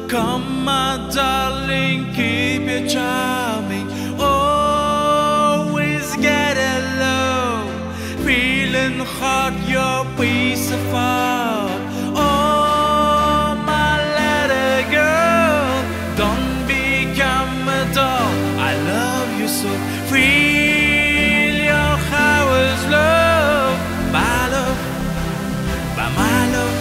Come, my darling, keep your charming. Always get low, feeling hot, your piece of art. Oh, my little girl, don't become a doll. I love you so. Feel your hours, love, my love, by my love.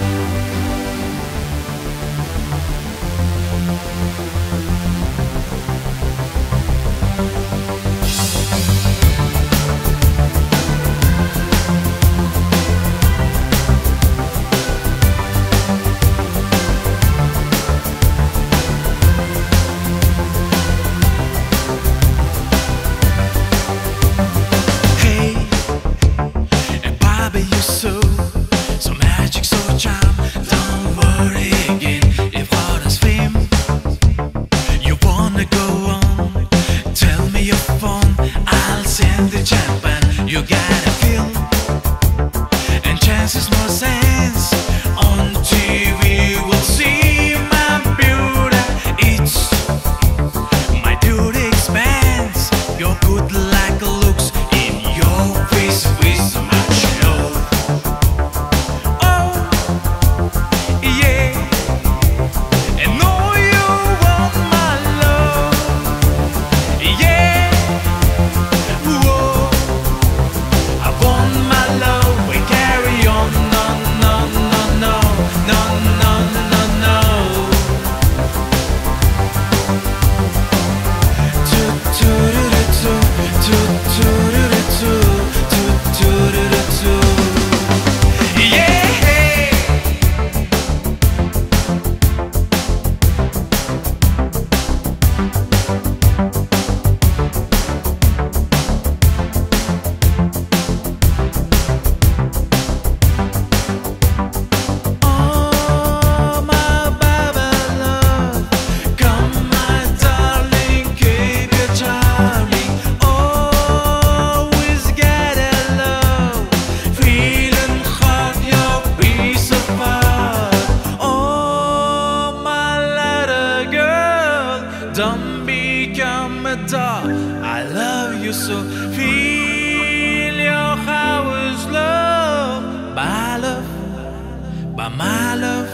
So magic, so charm. Don't worry again if waters swim. You wanna go on? Tell me your phone, I'll send the champagne. You gotta feel, and chances more sense. On TV we'll see my beauty. It's my duty expands. You're good like looks in your face with so much love. Don't become a doll. I love you so. Feel your hours, love, my love, by my love.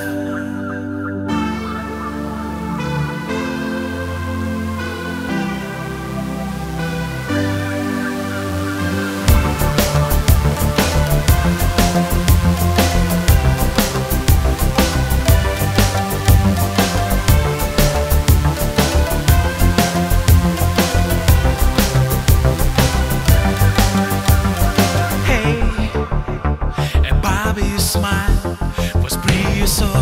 Smile was pretty so